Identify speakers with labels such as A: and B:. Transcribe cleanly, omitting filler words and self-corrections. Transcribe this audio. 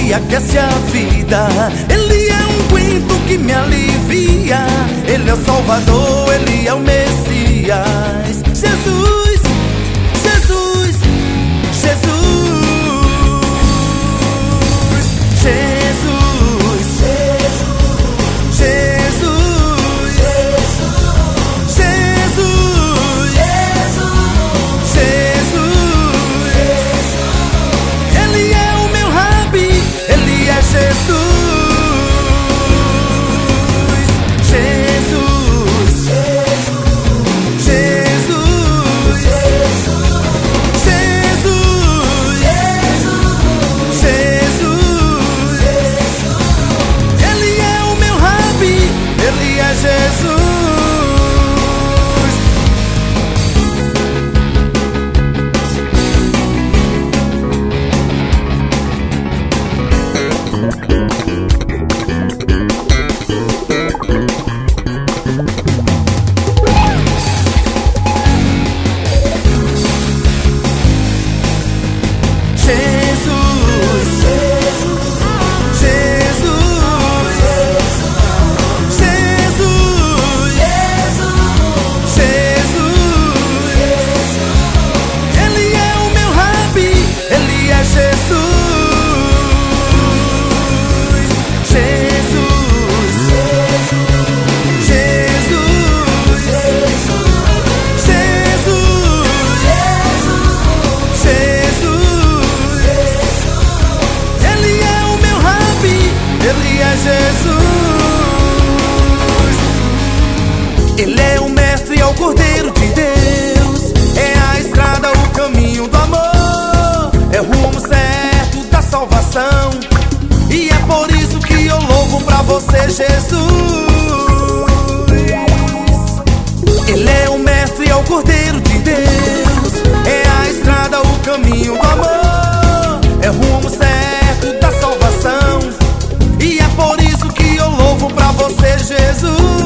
A: que aquece a vida. Ele é um unguento que me alivia. Ele é o Salvador, Ele é o Messias. Jesus, Jesus, Jesus, Jesus, Jesus, Jesus, Jesus. Ele é o meu Rabi, Ele é Jesus. Ele é o mestre, é o Cordeiro de Deus. É a estrada, o caminho do amor. É o rumo certo da salvação. E é por isso que eu louvo pra você, Jesus. Ele é o mestre, é o Cordeiro de Deus. É a estrada, o caminho do amor. É o rumo certo da salvação. E é por isso que eu louvo pra você, Jesus.